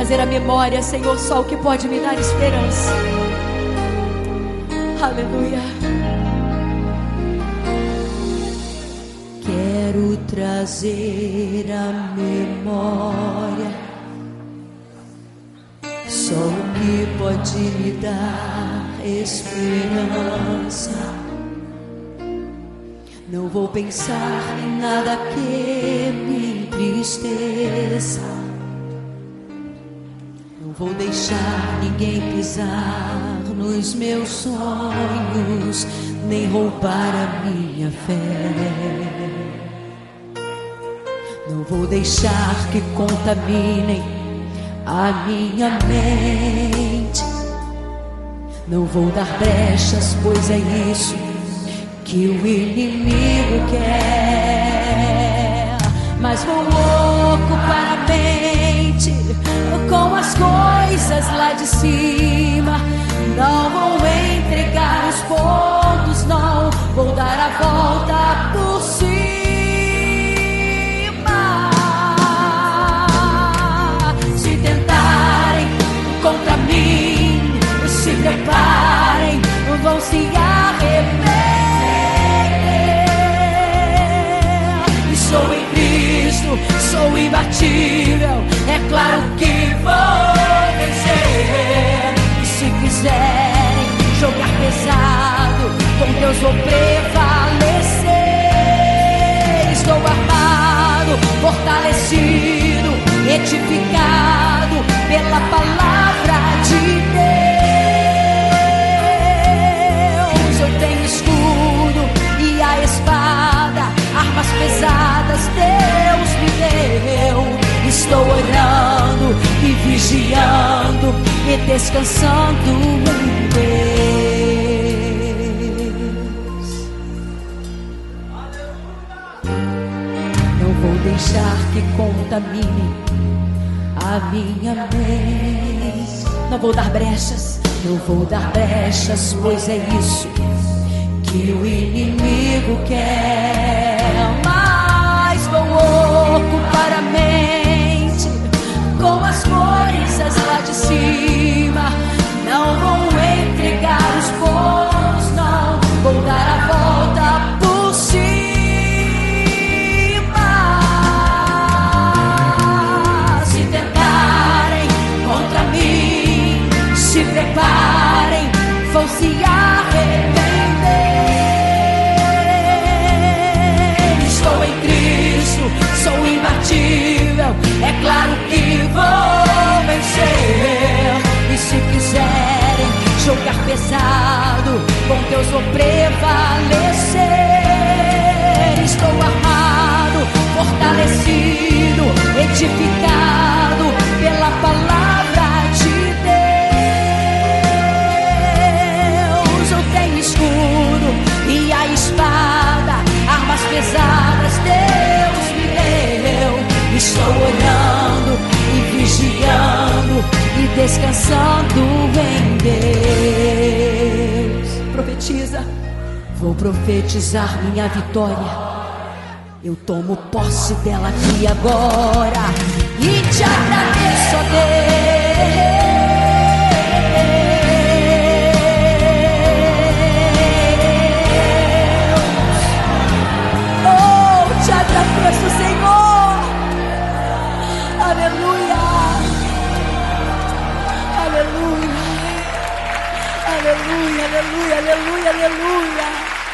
trazer à memória, Senhor, só o que pode me dar esperança. Aleluia. Quero trazer à memória só o que pode me dar esperança. Não vou pensar em nada que me entristeça. Não vou deixar ninguém pisar nos meus sonhos, nem roubar a minha fé. Não vou deixar que contaminem a minha mente. Não vou dar brechas, pois é isso que o inimigo quer. Mas vou ocupar a mente com as coisas lá de cima. Não vou entregar os pontos, não vou dar a volta por cima. Se tentarem contra mim, se preparem, vão se arrepender. Sou em Cristo, sou imbatível, é claro que vou vencer. E se quiserem jogar pesado, com Deus vou prevalecer. Estou armado, fortalecido, edificado pela palavra de Deus. Eu tenho escudo e a espada, armas pesadas Deus me deu. Estou orando e vigiando e descansando em Deus. Não vou deixar que contamine a minha mente. Não vou dar brechas, não vou dar brechas, pois é isso que o inimigo quer. Mas vou ocupar a mente com as coisas lá de cima. Não vou entregar os pontos, não vou dar a volta por cima. Se tentarem contra mim, se preparem, vão se arrepender. Sou imbatível, é claro que vou vencer. E se quiserem jogar pesado, com Deus vou prevalecer. Estou armado, fortalecido, edificado pela palavra de Deus. Eu tenho escudo e a espada, armas pesadas Deus me deu. Estou orando e vigiando e descansando em Deus. Profetiza. Vou profetizar minha vitória. Eu tomo posse dela aqui agora e te agradeço, ó Deus. Agradeço, Senhor. Aleluia. Aleluia. Aleluia, aleluia, aleluia, aleluia.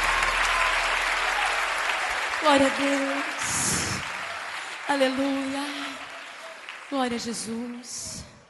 Glória a Deus. Aleluia. Glória a Jesus.